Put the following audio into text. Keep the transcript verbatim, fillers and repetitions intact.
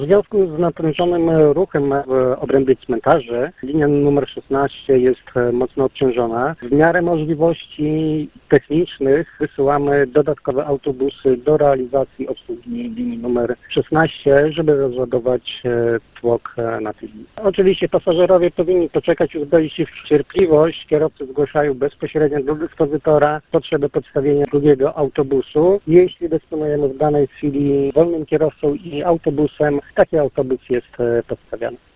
W związku z natężonym ruchem w obrębie cmentarzy linia numer szesnaście jest mocno obciążona. W miarę możliwości technicznych wysyłamy dodatkowe autobusy do realizacji obsługi linii numer szesnaście, żeby rozładować tłok na tej linii. Oczywiście pasażerowie powinni poczekać, uzbroić się w cierpliwość. Kierowcy zgłaszają bezpośrednio do dyspozytora potrzebę podstawienia drugiego autobusu. Jeśli dysponujemy w danej chwili wolnym kierowcą i autobusem, taki autobus jest podstawiany.